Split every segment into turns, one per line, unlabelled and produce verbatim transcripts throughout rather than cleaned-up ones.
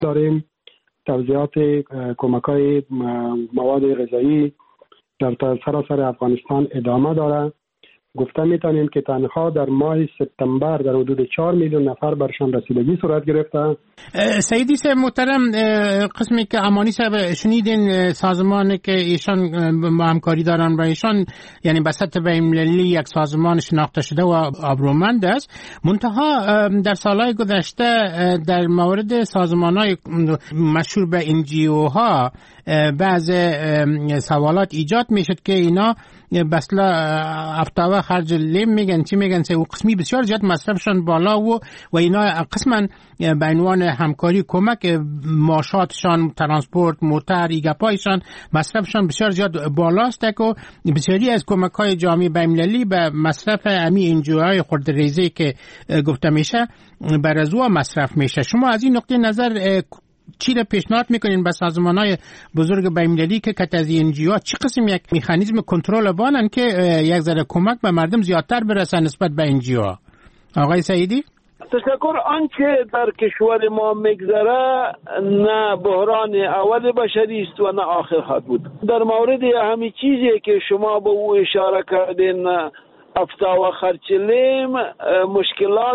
داریم. توزیعات کمک‌های مواد غذایی در سراسر افغانستان ادامه داره. گفته میتونیم که تنها در ماه سپتامبر در حدود چهار میلیون نفر برشان رسیدگی صورت گرفته.
سیدی صاحب محترم، قسمی که امانی صاحب شنیدین سازمانی که ایشان با همکاری دارن و ایشان یعنی به سطح بین‌المللی یک سازمان شناخته شده و آبرومند است، منتها در سالهای گذشته در مورد سازمان‌های مشهور به ان جی او ها بعض سوالات ایجاد میشد که اینا بسلا افتاوا خرج لیم میگن چی میگن سه و قسمی بسیار زیاد مصرفشان بالا و و اینا قسما به عنوان همکاری کمک ماشاتشان، ترانسپورت، موتر، ایگپایشان مصرفشان بسیار زیاد بالاست که بسیاری از کمک‌های جامعه بین‌المللی به مصرف امی انجوهای خردریزی که گفته میشه بر از او مصرف میشه. شما از این نقطه نظر چی را پیشنهاد میکنین به سازمان‌های بزرگ بین‌المللی که کت از این انجیوها چی قسم یک مکانیزم کنترل بانن که یک ذره کمک به مردم زیادتر برسه نسبت به انجیوها؟ آقای سعیدی؟
تشکر. آنچه در کشور ما میگذره نه بحران اول بشری است و نه آخر خواهد بود. در مورد همین چیزی که شما به او اشاره کردین، افتا و خرچلیم، مشکلات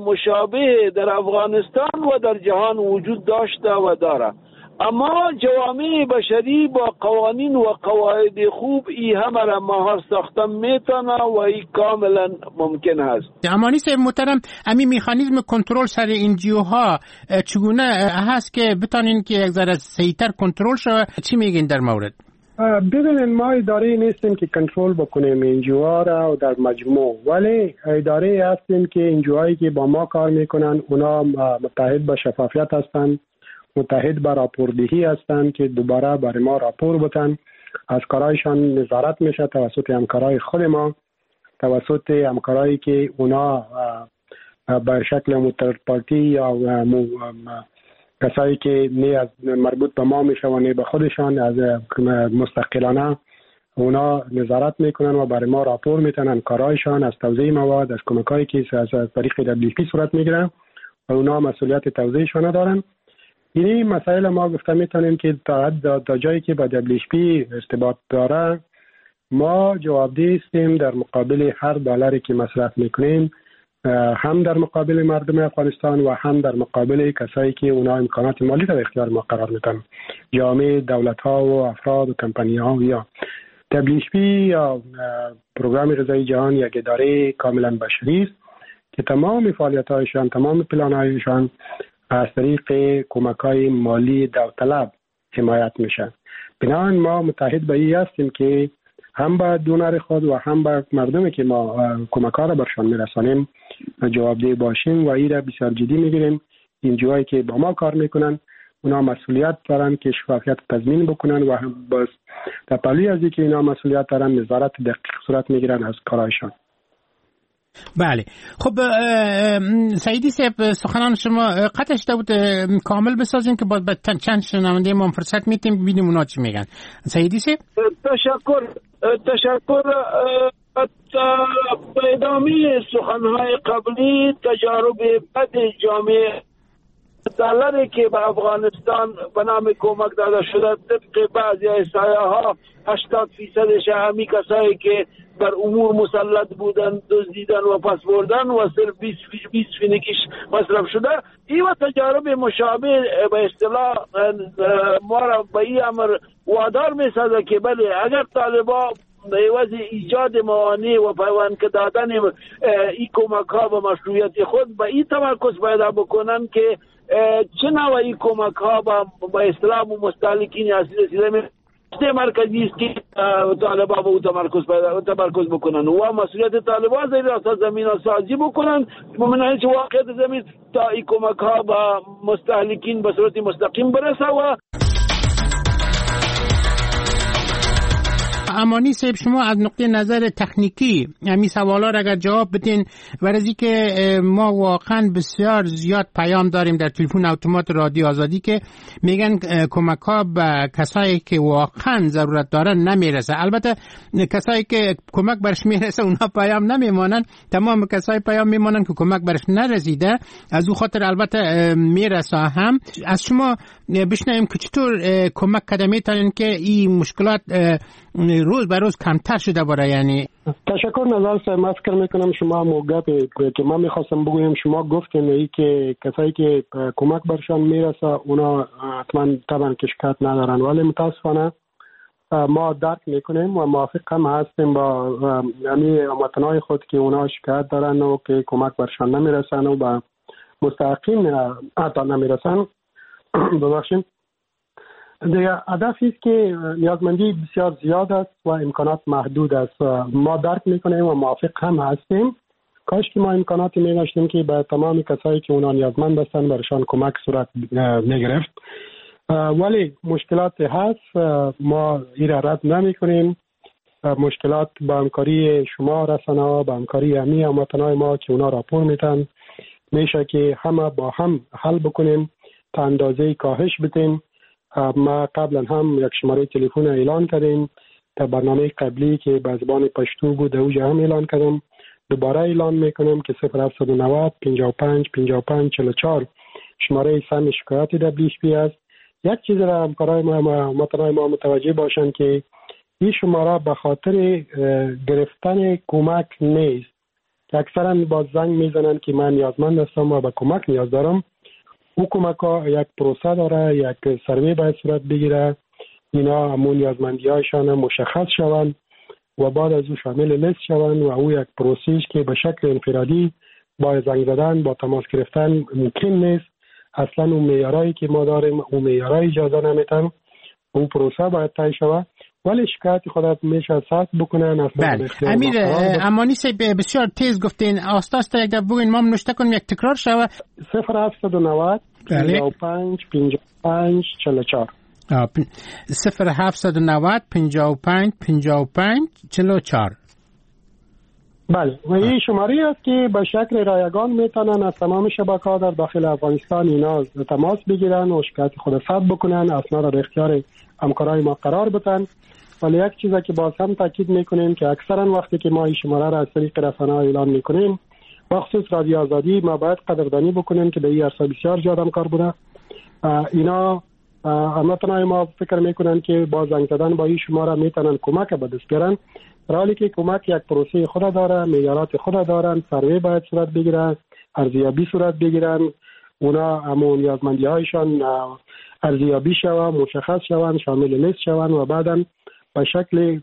مشابه در افغانستان و در جهان وجود داشته و داره، اما جوامع بشری با قوانین و قواعد خوب ای همه را مهار ساختن میتونه و ای کاملا ممکن هست.
امانی صاحب محترم، همین مکانیزم کنترل سر انجیوها چگونه هست که بتونین که یک ذره سریعتر کنترل شود؟ چی میگین در مورد؟
ببینید، ما اداره نیستیم که کنترل بکنیم انجیوها را و در مجموع، ولی اداره هستیم که انجیوهایی که با ما کار میکنن اونا متحد به شفافیت هستند، متحد به راپوردهی هستند که دوباره برای ما راپور بتن. از کارهایشان نظارت میشه توسط همکارای خود ما، توسط همکارایی که اونا به شکل مترپارتی یا کسایی که نه از مربوط به ما میشه و نه به خودشان از مستقلانه اونا نظارت میکنن و برای ما راپور میتونن کارهایشان از توزیع مواد، از کمکایی که از طریق دبلیو پی صورت میگیره و اونا مسئولیت توزیعشان دارن. این مسائل ما گفته میتونیم که تا تا جایی که با دبلیو پی ارتباط داره ما جوابدهی هستیم در مقابل هر دلاری که مصرف میکنیم، هم در مقابل مردم افغانستان و هم در مقابل کسایی که اونا امکانات مالی در اختیار ما قرار میدن، جامعه، دولت ها و افراد و کمپانی ها. یا دبلیو پی یا پروگرام غذایی جهان یک اداره کاملا بشری است که تمام فعالیت هایشان، تمام پلان هایشان از طریق کمک های مالی داوطلب حمایت میشن. بنابراین ما متحد به این هستیم که هم با دونر خود و هم با مردمی که ما کمک ها را برشان میرسانیم جوابدهی باشیم و این را بسیار جدی میگیریم. این جوایی که با ما کار میکنن اونا مسئولیت دارن که شفافیت تضمین بکنن و بس در پهلوی از اینکه اینا مسئولیت دارن نظارت دقیق صورت میگیرن از کارایشان.
بله، خب سعیدی صاحب سخنان شما قطعش بود کامل بسازیم که باید چند شنونده ما فرصت میتیم ببینیم اونا چی میگن. سعیدی صاحب
تشکر تشکر به ادامه سخنهای قبلی تجارب بد جامعه دلاری که به افغانستان به نام کمک داده شده طبق بعضی احصایه ها هشتاد فیصدش همی کسایی که بر امور مسلط بودن دزدیدن و پس بردن و صرف بیست فینکیش مصرف شده. این و تجارب مشابه به اصطلاح ما را به این امر وادار می سازه که بله اگر طالبا به عوض ایجاد موانع و پیوند که دادن این کمک ها به مشروعیت خود به این تمرکز پیدا بکنن که چه نوعی کمک ها به اصطلاح مستهلکین اصلی رسیده می مرکزی است که طالبا به او تمرکز پیدا تمرکز بکنن و مسئولیت طالبا زیر اساس زمین سازی بکنن ممنوعه چه واقعیت زمین تا این کمک ها به مستهلکین به صورت مستقیم برسه. و
امانی صاحب شما از نقطه نظر تکنیکی همین سوالا را اگر جواب بدین، ورزی که ما واقعا بسیار زیاد پیام داریم در تلفن اتومات رادیو آزادی که میگن کمک ها به کسایی که واقعا ضرورت دارن نمیرسه. البته کسایی که کمک برش میرسه اونها پیام نمیمانن، تمام کسایی پیام میمانن که کمک برش نرسیده، از او خاطر البته میرسه. هم از شما بشنویم که چطور کمک کرده میتونین که این مشکلات روز به روز کمتر شده باشه. یعنی
تشکر نظر صاحب. من فکر میکنم شما موقع که من میخواستم بگویم شما گفتین ای که کسایی که کمک برشان میرسه اونا حتما طبعا که شکایت ندارن، ولی متاسفانه ما درک میکنیم و موافق هم هستیم با یعنی هموطنای خود که اونا شکایت دارن و که کمک برشان نمیرسن و با مستحقین عطا نمیرسن. ببخشید دیگه هدفی است که نیازمندی بسیار زیاد است و امکانات محدود است. ما درک میکنیم و موافق هم هستیم. کاش که ما امکاناتی می‌داشتیم که به تمام کسایی که اونا نیازمند هستن برشان کمک صورت میگرفت، ولی مشکلات هست. ما این را رد نمی‌کنیم. مشکلات با همکاری شما رسانه‌ها، با همکاری همه هموطنان ما که اونا راپور میتن، میشه که همه با هم حل بکنیم تا اندازه کاهش بدیم. ما قبلا هم یک شماره تلفن اعلان کردیم تا برنامه قبلی که به زبان پشتو بود اوجا هم اعلان کردم، دوباره اعلان میکنم که صفر هفت نه صفر پنجاه و پنج پنجاه و پنج چهل و چهار شماره سن شکایت دبلیو پی است. یک چیز را همکارای ما متنای ما متوجه باشند که این شماره به خاطر گرفتن کمک نیست. اکثرا با زنگ میزنن که من نیازمند هستم و به کمک نیاز دارم. او کمک ها یک پروسه داره، یک سروی باید صورت بگیره، اینا همون نیازمندی هایشان مشخص شوند و بعد از او شامل لیست شوند و او یک پروسیش که به شکل انفرادی با زنگ زدن با تماس گرفتن ممکن نیست. اصلا اون معیارایی که ما داریم اون معیارای اجازه نمیتن. اون پروسه باید طی شود، ولی شکایت خودت میشه ثبت بکنن.
بله امیر امانی صاحب بسیار تیز گفتین، آستاست یک دفعه بگوین ما نوشته کنیم یک تکرار شوه.
صفر هفت نه صفر پنجاه و پنج پنجاه و پنج چهل و چهار
صفر هفت نه صفر پنجاه و پنج پنجاه و پنج چهل و چهار.
بله و این شماره است که به شکل رایگان میتونن از تمام شبکه‌ها در داخل افغانستان اینا تماس بگیرن و شکایت خود ثبت بکنن، اسناد در اختیار همکارای ما قرار بدن. ولی یک چیزی که باز هم تاکید میکنیم که اکثرا وقتی که ما این شماره را از طریق رسانه‌ها اعلان میکنیم، بخصوص رادیو آزادی، ما باید قدردانی بکنیم که به این عرصه بسیار زیاد همکار بوده. اینا هموطنان ما فکر میکنن که با زنگ زدن با این شماره میتونن کمک به دست بیارن، در حالی که کمک یک پروسه خود داره، معیارات خود دارن، سروی باید صورت بگیرن، ارزیابی صورت بگیرن، اونا همون نیازمندی هایشان ارزیابی شوند، مشخص شوند، شامل لیست شوند و بعداً به شکل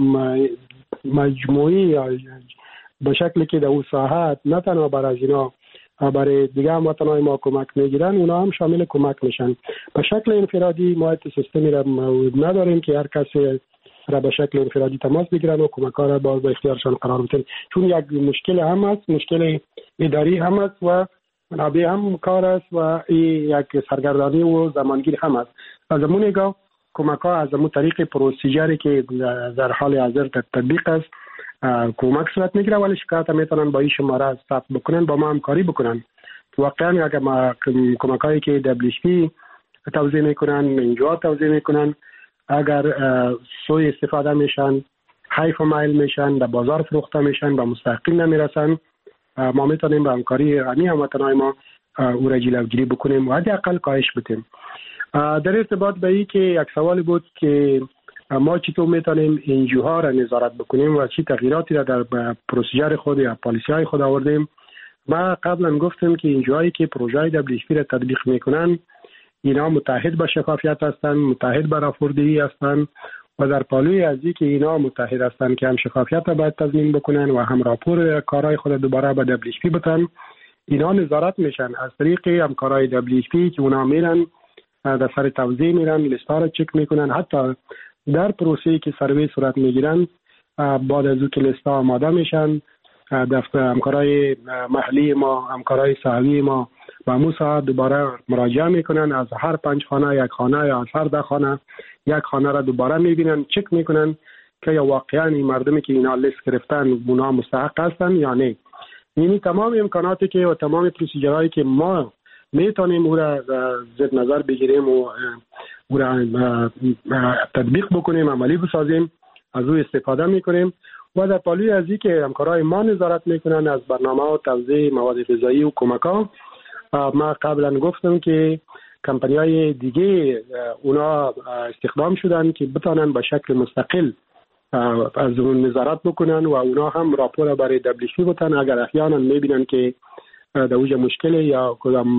مجموعی به شکلی که در اون ساحت نه تنها برای اینا برای دیگه هموطنان ما کمک میگیرن، اونا هم شامل کمک میشن. به شکل انفرادی ما سیستمی را نداریم که هر کسی را به شکل انفرادی تماس بگیرن و کمک ها را باز به اختیارشان قرار بدن، چون یک مشکل هم است، مشکل اداری هم است و منابع هم کار است و یک سرگردانی و زمانگیر هم است. از همون نگاه کمک ها از همون طریق پروسیجری که در حال حاضر تطبیق است کمک صورت میگیره، ولی شکایت هم میتونن با این شماره ثبت بکنن، با ما همکاری بکنن. واقعا اگر ما کمک هایی که دبلیو پی توزیع میکنن، اینجا توزیع میکنن، اگر سوء استفاده میشن، حیف و مایل میشن، در بازار فروخته میشن، به مستحقین نمیرسن، ما میتونیم با همکاری همه هموطنان ما او را جلوگیری بکنیم و حداقل کاهش بدیم. در ارتباط به این که یک سوال بود که ما چطور میتونیم انجیوها را نظارت بکنیم و چی تغییراتی را در پروسیجر خود یا پالیسی های خود آوردیم. ما قبلا گفتیم که انجیوهایی که پروژه دبلیو پی را تطبیق میکنن اینا متحد به شفافیت هستند، متحد به راپوردهی هستند و در پالوی از این که اینا متحد هستند که هم شفافیت را باید تضمین بکنن و هم راپور کارهای خود دوباره به دبلیو پی بدن، اینا نظارت میشن از طریق همکارای دبلیو پی که اونا میرن در سر توزیع میرن، لیستا را چک میکنن، حتی در پروسه‌ای که سروی صورت میگیرن بعد از او که لیستا آماده میشن دفتر همکارای محلی ما، همکارای ساحوی ما با همون ساعت دوباره مراجعه میکنن، از هر پنج خانه یک خانه یا از هر ده خانه یک خانه را دوباره میبینن، چک میکنن که یا واقعا این مردمی که اینا لیست گرفتن اونا مستحق هستن یا نه. یعنی تمام امکاناتی که و تمام پروسیجرهایی که ما میتونیم او را زیر نظر بگیریم و او را تطبیق بکنیم، عملی بسازیم، از او استفاده میکنیم و در پالوی از این که همکارای ما نظارت میکنن از برنامه و توزیع مواد غذایی و کمک ها. ما قبلا گفتم که کمپانی های دیگه اونا استخدام شدن که بتانن به شکل مستقل از اون نظارت بکنن و اونا هم راپور برای دبلیو بتن اگر احیانا میبینن که در اوج مشکل یا کدام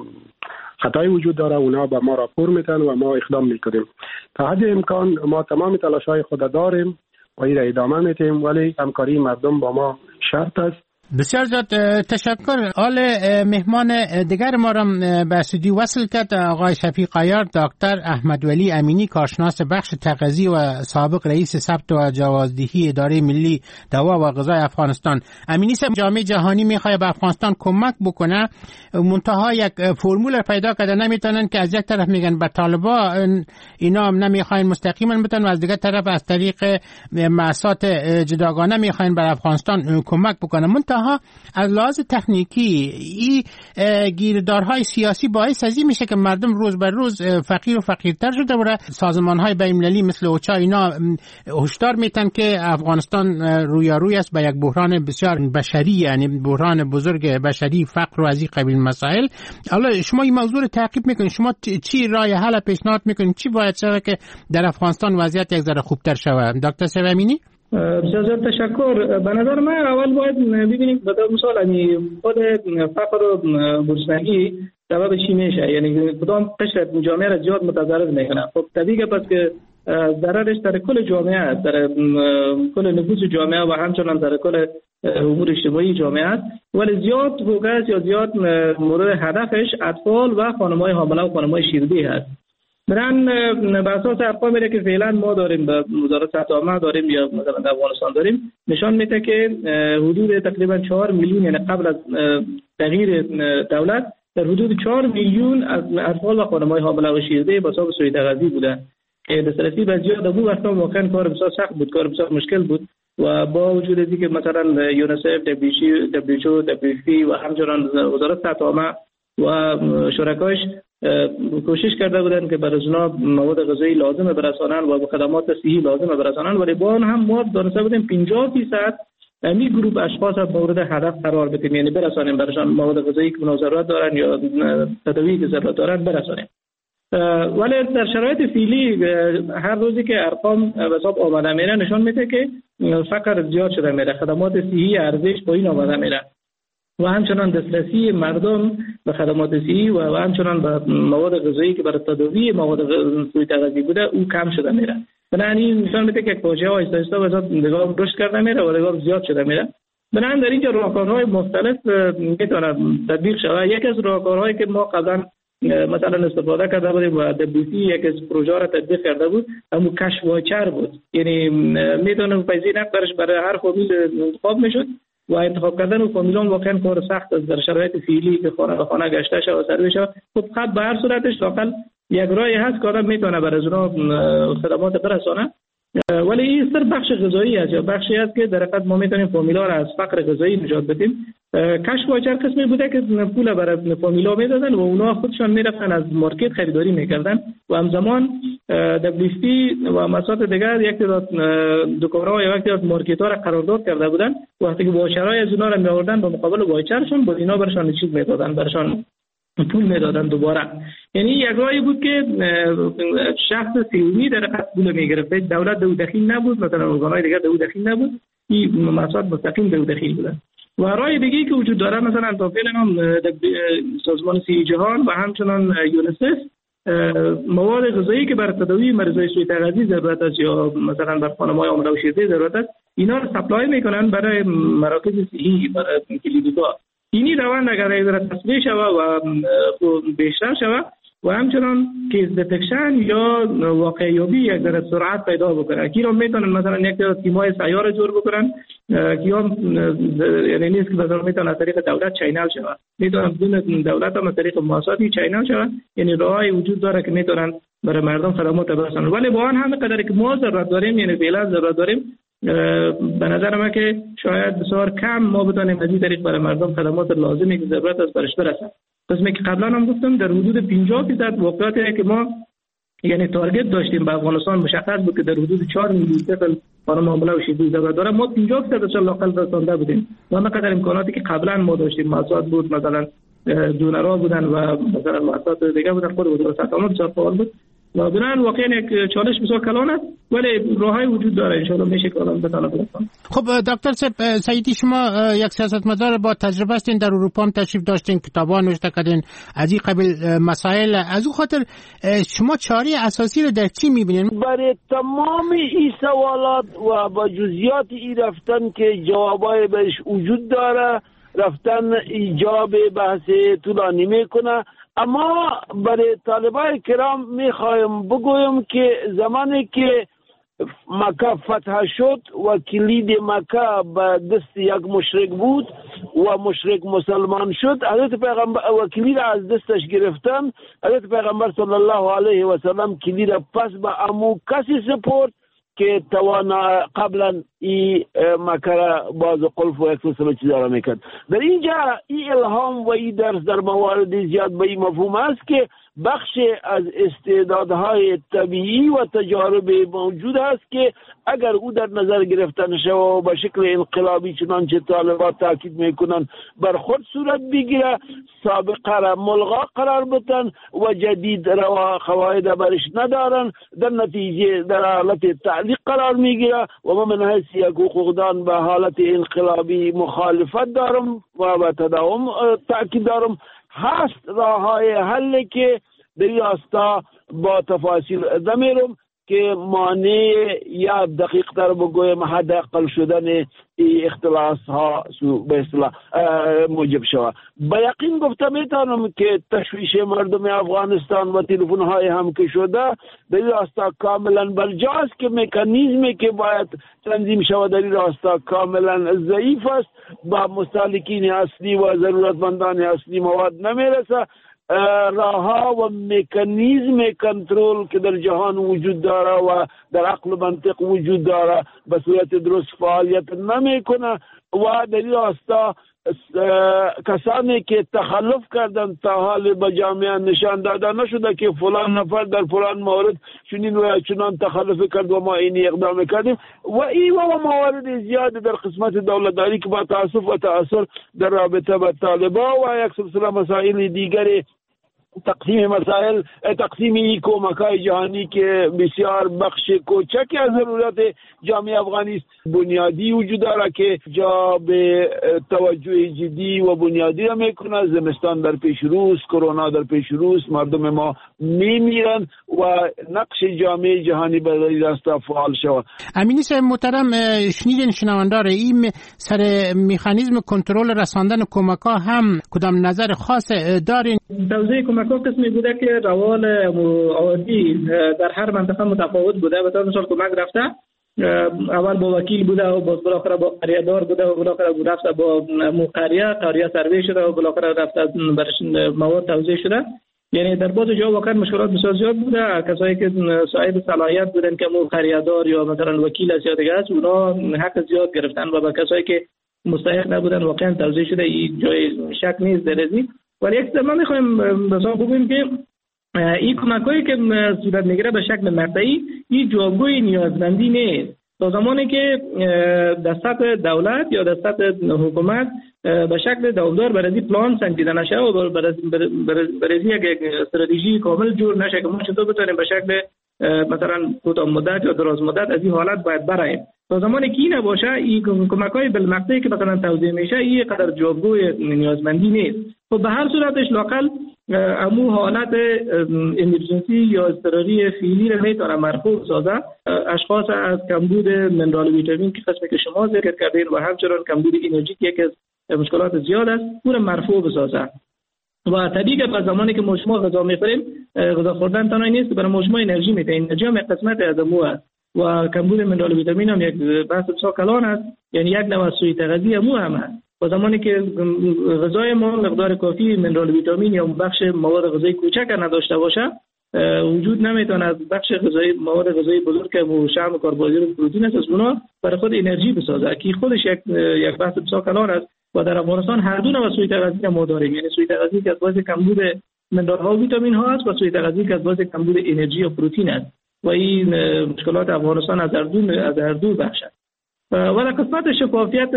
خطایی وجود داره اونا به ما راپور میتن و ما اقدام میکنیم. تا حد امکان ما تمام تلاش های خود داریم و این را ادامه میتیم، ولی همکاری مردم با ما شرط است.
بسیار زیاد تشکر. حال مهمان دیگر ما را به استودیو وصل کرد آقای شفیق عیار، دکتر احمد ولی امینی، کارشناس بخش تغذیه و سابق رئیس ثبت و جوازدهی اداره ملی دوا و غذای افغانستان. امینی صاحب، جامعه جهانی میخواد به افغانستان کمک بکنه، منتها یک فرمول پیدا کرده، نمیتونن که از یک طرف میگن به طالبان اینا نمیخواین مستقیما بتن و از دیگر طرف از طریق مؤسسات جداگانه میخواین به افغانستان کمک بکنه. منتها از لحاظ تکنیکی این گیردارهای سیاسی باعث از این میشه که مردم روز بر روز فقیر و فقیرتر شده و سازمانهای بین‌المللی مثل اوچا اینا هشدار میتن که افغانستان رویاروی است به یک بحران بسیار بشری، یعنی بحران بزرگ بشری، فقر و از این قبیل مسائل. حالا شما این موضوع رو تعقیب میکنید، شما چی راه حل پیشنهاد میکنید، چی باید شود که در افغانستان وضعیت یک ذره خوبتر شود؟ دکتر سوامینی.
بسیار تشکر. به نظر من اول باید ببینید به طور مثال یعنی خود فقر و گرسنگی سبب چی میشه، یعنی کدام قشر جامعه را زیاد متضرر میکنه. خب طبیعیه پس که ضررش در کل جامعه است، در کل نفوس جامعه و همچنان در کل امور اجتماعی جامعه است، ولی زیاد فوکس یا زیاد مورد هدفش اطفال و خانم‌های حامله و خانم‌های شیردهی هست. برن به اساس ارقامی که فعلا ما داریم به وزارت صحت عامه داریم یا مثلا در افغانستان داریم نشان میده که حدود تقریبا چهار میلیون، یعنی قبل از تغییر دولت در حدود چهار میلیون از اطفال و خانم‌های حامله و شیرده به حساب سوء تغذیه بودن که دسترسی به زیاد ابو وقتا واقعا کار بسیار سخت بود، کار بسیار مشکل بود و با وجود اینکه که مثلا یونیسف، دبلیو و همچنان وزارت صحت عامه و شرکایش کوشش کرده بودند که برای اونا مواد غذایی لازمه برسانن و خدمات صحی لازمه برسانن، ولی با آن هم ما دانسته بودیم پنجاه درصد این گروه اشخاص مورد هدف قرار بدیم، یعنی برسانیم براشون مواد غذایی که اونا ضرورت دارن یا تداوی که ضرورت دارن برسانیم. ولی در شرایط فعلی هر روزی که ارقام به حساب آمده میره نشان میده که فقر زیاد شده میره، خدمات صحی ارزش پایین آمده میره و همچنان دسترسی مردم به خدمات صحی و همچنان به مواد غذایی که برای تداوی مواد سوء تغذیه بوده او کم شده میره. بنابراین نشان میده که فاجعه ها آهسته آهسته به حساب نگاه رشد کرده میره و نگاه زیاد شده میره. بنابراین در اینجا راهکارهای مختلف میتونه تطبیق شود. یکی از راهکارهایی که ما قبلا مثلا استفاده کرده بودیم و دبلیو یک از پروژه را تطبیق کرده بود همون کشف واچر بود، یعنی میتونه پیسه نقدرش برای هر فامیل انتخاب میشد و انتخاب کردن و فامیلان واقعا کار سخت است در شرایط فعلی که خانه به خانه گشته شود و سرویس شود. خب خب به هر صورتش واقعا یک راهی هست که آدم میتونه برای اونا خدمات برسانه، ولی این سر بخش غذایی است یا بخشی است که در حقیقت ما میتونیم فامیلا را از فقر غذایی نجات بدیم. کشف واچر قسمی بوده که پول برای فامیلا میدادن و اونا خودشان میرفتن از مارکت خریداری میکردن و همزمان دبلیو و مسائل دیگر یک تعداد دکان‌ها یا یک تعداد مارکت‌ها را قرارداد کرده بودن. وقتی که واچرای از اونا را میآوردن به مقابل واچرشون با اینا برشان چیز میدادن، برشان پول میدادن دوباره. یعنی یک راهی بود که شخص سیومی در حقیقت پول میگرفت، دولت دو دخیل نبود، مثلا ارگان‌های دیگر دو دخیل نبود، این مسائل مستقیم دو دخیل بودن. و راه دیگه‌ای که وجود داره مثلا تا فعلا هم سازمان صحت جهان و همچنان یونیسف مواد غذایی که برای تداوی مریضای سوء تغذیه ضرورت است یا مثلا بر خانم‌های حامله و شیرده ضرورت است اینا رو سپلای میکنن برای مراکز صحی، برای کلینیک‌ها. اینی روند اگر از تصویه شود و بیشتر شود و همچنان کیس دتکشن یا واقعیابی یک در سرعت پیدا بکنه که اینا میتونن مثلا یک تیمای سیار جور بکنن که هم یعنی نیست که مثلا میتونن از طریق دولت چینل شود، میتونن بدون دولت هم از طریق مؤسساتی چینل شود. یعنی راهی وجود داره که میتونن برای مردم خدمات برسانند. ولی با آن همه قدری که ما ضرورت داریم، یعنی فعلا ضرورت داریم، به نظر من که شاید بسیار کم ما بتونیم از این طریق برای مردم خدمات لازمی که ضرورت است برش برسند. قسمی که قبلا هم گفتم در حدود پنجاه درصد واقعیتی که ما یعنی تارگت داشتیم به افغانستان مشخص بود که در حدود چهار میلیون طفل با معامله و شیوه ضرورت داره، ما پنجاه درصد لاقل رسانده بودیم. ما قدر امکاناتی که قبلا ما داشتیم، مؤسسات بود، مثلا دونرها بودن و مثلا مؤسسات دیگه بودن، خود وزارت عامه بسیار فعال بود و بنابراین واقعا یک چالش بسیار کلان است، ولی راههای وجود داره، ان شاء الله میشه که الان بتونه برسونه.
خب دکتر سعیدی، شما یک سیاستمدار با تجربه هستین، در اروپا هم تشریف داشتین، کتابا نوشته کردین از این قبیل مسائل. از اون خاطر شما چاره اساسی رو در چی میبینین؟
برای تمام این سوالات و با جزئیات این رفتن که جوابای بهش وجود داره، رفتن ایجاب بحث طولانی میکنه. اما برای طالبای کرام میخوایم بگویم که زمانی که مکه فتح شد و کلید مکه به دست یک مشرک بود و مشرک مسلمان شد، حضرت پیغمبر و کلید از دستش گرفتن، حضرت پیغمبر صلی الله علیه و سلم کلید پس به امو کسی سپرد که توانا قبلا ای مکه را باز قلف و یک سلسله چیزا را میکرد. در اینجا ای الهام و ای درس در موارد زیاد به این مفهوم است که بخش از استعدادهای طبیعی و تجارب موجود است که اگر او در نظر گرفتن شود و به شکل انقلابی چنانچه طالبات تاکید میکنن بر خود صورت بگیره، سابقه را ملغا قرار بتن و جدید روا قواعد برش ندارن، در نتیجه در حالت تعلیق قرار میگیره و من حیث یک حقوقدان به حالت انقلابی مخالفت دارم و به تداوم تاکید دارم. هست راه های حل که در راستا با تفاصیل نمیرم که مانع یا دقیق تر بگویم حداقل شدن اختلاس ها به اصطلاح موجب شود. با یقین گفته میتونم که تشویش مردم افغانستان و تلفن های هم که شده در راستا کاملا برجاست که مکانیزمی که باید تنظیم شود در راستا کاملا ضعیف است، با مستهلکین اصلی و ضرورتمندان اصلی مواد نمیرسه. راهها و مکانیزم کنترل که در جهان وجود داره و در عقل و منطق وجود داره به صورت درست فعالیت نمیکنه و در این راستا کسانی که تخلف کردن تا حال به جامعه نشان داده نشده که فلان نفر در فلان مورد چنین و چنان تخلف کرد و ما اینی اقدام کردیم و این و موارد زیاد در قسمت دولتداری که با تاسف و تأثیر در رابطه با طالبان و یک سلسله مسائل دیگری تقسیم مسائل تقسیم کمک‌های جهانی که بسیار بخش کوچکی از ضرورت جامعه افغانی است بنیادی وجود داره که جا به توجه جدی و بنیادی را میکنه. زمستان در پیش روست، کرونا در پیش روست، مردم ما میمیرن و نقش جامعه جهانی به این راستا فعال شود.
امینی صاحب محترم، شنیدین شنوندار این سر مکانیزم کنترل رساندن کمک‌ها هم کدام نظر خاص دارین؟
توزیع کمک‌ها قسمی بوده که روال عادی در هر منطقه متفاوت بوده. به طور مثال کمک رفته اول با وکیل بوده و بالاخره با قریه‌دار بوده و بالاخره رفته با قریه قریه سروی شده و بالاخره رفته برش مواد توزیع شده. یعنی در بعض جا واقعا مشکلات بسیار زیاد بوده. کسایی که صاحب صلاحیت بودن که مو قریه‌دار یا مثلا وکیل از یا دیگه است، اونا حق زیاد گرفتن و با کسایی که مستحق نبودن واقعا توزیع شده. این جای شک نیست در این. ولی یک زمان میخوایم مثلا بگویم که این کمک‌هایی که صورت میگیره به شکل مقطعی این جوابگوی نیازمندی نیست. تا زمانی که در سطح دولت یا در سطح حکومت به شکل دوامدار برای پلان سنجیده نشه و برای یک استراتژی کامل جور نشه که ما چطور بتونیم به شکل مثلا کوتاه مدت یا دراز مدت از این حالت باید براییم. تا زمانی که این نباشه این کمک‌های بالمقطعی که مثلا توزیع میشه این قدر جوابگوی نیازمندی نیست. خب به هر صورتش لاقل امو حالت امرجنسی یا اضطراری فعلی را میتونه مرفوع سازه. اشخاص از کمبود منرال ویتامین که قسمی که شما ذکر کردین و همچنان کمبود انرژی که یکی از مشکلات زیاد است او را مرفوع بسازه. و طبیعی که به زمانی که ما شما غذا میخوریم غذا خوردن تنها نیست که برای ما شما انرژی میده. انرژی هم یک قسمت از امو است و کمبود منرال ویتامین هم یک بحث بسیار کلان است، یعنی یک نوع سوء تغذیه امو هم است. و زمانی که غذای ما مقدار کافی منرال ویتامین یا بخش مواد غذایی کوچک نداشته باشه وجود نمیتونه از بخش غذایی مواد غذایی بزرگ که شحم و کربوهیدرات و پروتئین است از اونا برای خود انرژی بسازه که خودش یک یک بحث بسیار کلان است و در افغانستان هر دو نوع سوی تغذیه ما داریم. یعنی سوی تغذیه که از باعث کمبود منرال‌ها و ویتامین ها است و سوی تغذیه که از باعث کمبود انرژی و پروتئین است و این مشکلات افغانستان از هر دو از هر دو بخش است. و در قسمت شفافیت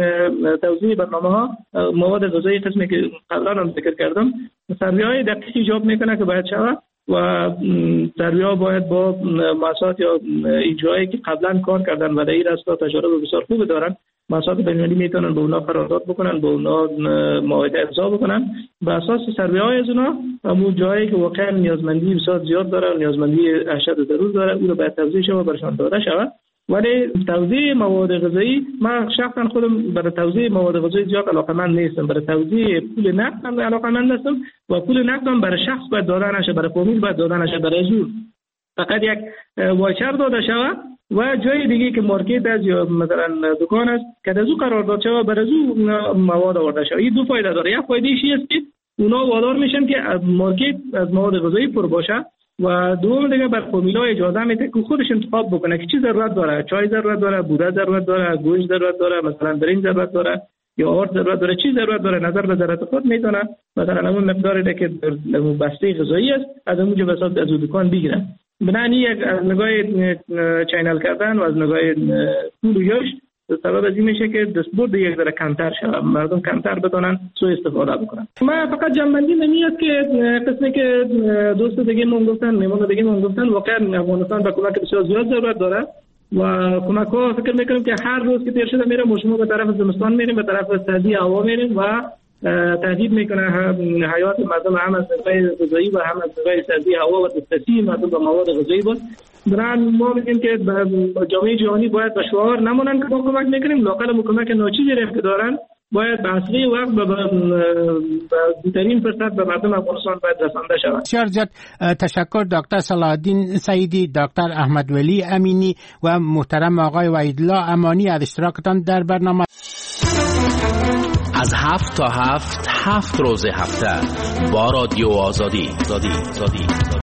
توزیع برنامه‌ها مواد غذایی قسمی که قبلا هم ذکر کردم سروی‌های دقیقی ایجاب میکنه که باید شود و سروی‌ها باید با مؤسسات یا اینجایی که قبلا کار کردن و در این راستا تجارب بسیار خوب دارن مؤسسات بین‌المللی میتونن با اونا قرارداد بکنن با اونا معاهده امضا بکنن بر اساس سروی‌های از اونا همون جایی که واقعا نیازمندی بسیار زیاد داره نیازمندی ارشد ضرور داره اون رو باید توزیع شه و برشان داده شود. ولی توزیع مواد غذایی من شخصا خودم برای توزیع مواد غذایی زیاد علاقه‌مند نیستم. برای توزیع پول نقد هم علاقه‌مند هستم و پول نقد هم برای شخص باید داده نشه، برای فامیل باید داده نشه، برای زور فقط یک وایچر داده شود و جای دیگه که مارکت است یا مثلا دکان است که از او قرارداد شود برای او مواد آورده شود. این دو فایده داره. یک فایده ایشی است که اونا وادار میشن که از مارکت از مواد غذایی پر باشه و دوم دیگه بر فامیلا اجازه میده که خودش انتخاب بکنه که چی ضرورت داره، چای ضرورت داره، بوره ضرورت داره، گوشت ضرورت داره، مثلا برنج ضرورت داره یا آرد ضرورت داره، چی ضرورت داره نظر به ضرورت خود میتونه مثلا همون مقداری که در بسته غذایی است از اونجا به حساب از دکان بگیره. بنابراین یک از نگاه چینل کردن و از نگاه پول و یاش سبب از این میشه که دستبرد یک ذره کمتر شود، مردم کمتر بتونن سوء استفاده بکنن. من فقط جنبندی نمیاد که قسمی که دوست دیگه مون گفتن میمون دیگه مون گفتن واقعا افغانستان به کمک بسیار زیاد ضرورت داره و کمک ها فکر میکنم که هر روز که تیر شده میره مشمول به طرف زمستان میریم به طرف سردی هوا میریم و تهدید میکنه حیات مردم هم از نگاه غذایی و هم از نگاه سردی هوا و دسترسی مردم به مواد غذایی بود. برای ما میگیم که جامعه جهانی باید به شعار نمونن که ما کمک میکنیم لاقل کمک ناچیزی رو که دارن باید به اصلی وقت به بهترین فرصت به مردم افغانستان باید رسانده شود.
بسیار زیاد تشکر دکتر صلاح الدین سعیدی، دکتر احمد ولی امینی و محترم آقای وحیدالله امانی از اشتراکتان در برنامه.
از هفت تا هفت هفت روز هفته با رادیو آزادی.